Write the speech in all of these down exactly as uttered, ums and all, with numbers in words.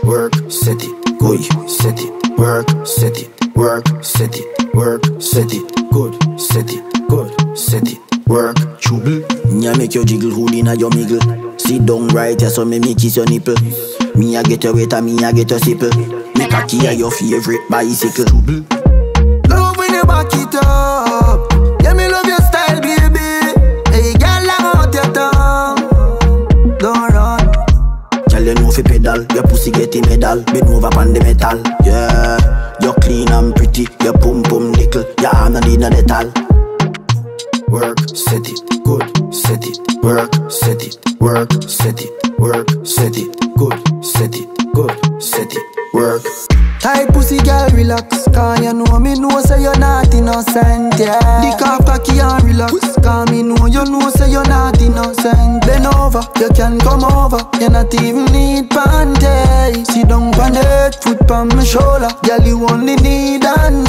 work, set it, good, set it, work, set it, work, set it, work, set it, good, set it, good, set it, work. Trouble, me make you jiggle, hold in a your miggle. Sit down right here, so me me kiss your nipple. Me a get your weight and me a get your sipple. Make a key a your favorite bicycle. Trouble. Love when you back it up. Yeah, me love your style, baby. Hey, girl, I want your tongue. Don't run. Girl, you know fi pedal. Your pussy get a medal. Bend over on the metal. Yeah, you're clean and pretty. Your pum pum nickel. Your arm not in a detal. Work, set it, good, set it, work, set it, work, set it, work, set it, good, set it, good, set it, work. Tight pussy girl, relax. Cause you know me know say you're not innocent, yeah. Dick off cocky and relax. Cause me know you know say you're not innocent. Bend over, you can come over. You not even need panties. Sit down on the foot on my shoulder. Girl, you only need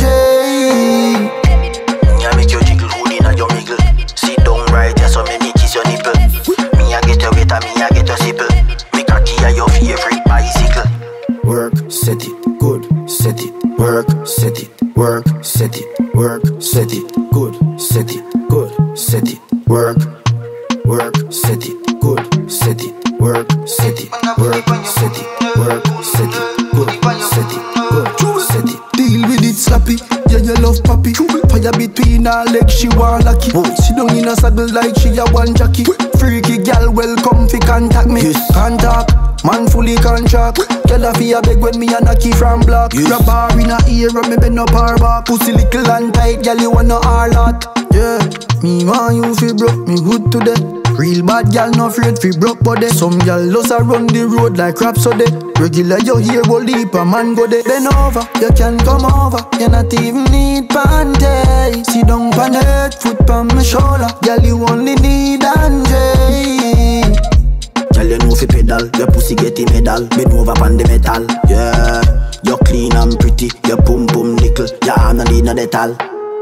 Andre. Me a make you jiggle, hold in a your miggle. Sit down right here, so me me kiss your nipple. Me a get your weight and me a get your sipple. Make a key a your favorite bicycle. Work, set it, good, set it, work, set it, work, set it, work, set it, good, set it, good, set it, work, work, set it, good, set it, work, set it, work, set it, work, set it, good, set it, good, set it. Deal with it sloppy, yeah you love poppy. Fire between her legs, she want lucky. She down in a saddle like she a one jockey. Freaky gal, welcome fi contact me. Yes. Contact, man fully contract. Tell her fi a beg when me a knocky from block. Yes. Grab her in her ear and me bend up her back. Pussy little and tight, gal you wanna all lot. Yeah, me want you fi broke me hood today. Real bad gal no afraid fi broke body. Some gal lost a run the road like crap so they. Regular you hear go deep a man go there. Bend over, you can come over. You not even need panties. Sit down on the foot on my shoulder. Gal you only need Andre. Girl, you know fi pedal. Your pussy get a medal. Bend over on the metal. Yeah, you're clean and pretty. Your pum pum nickel. Your arm not in a detal.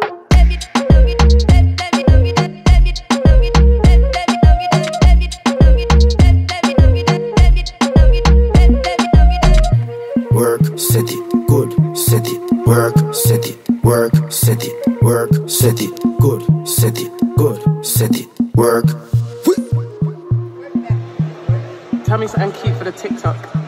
Work, set it, good, set it, work, set it, work, set it, work, set it, good, set it, good, set it, work. Tell me something cute for the TikTok.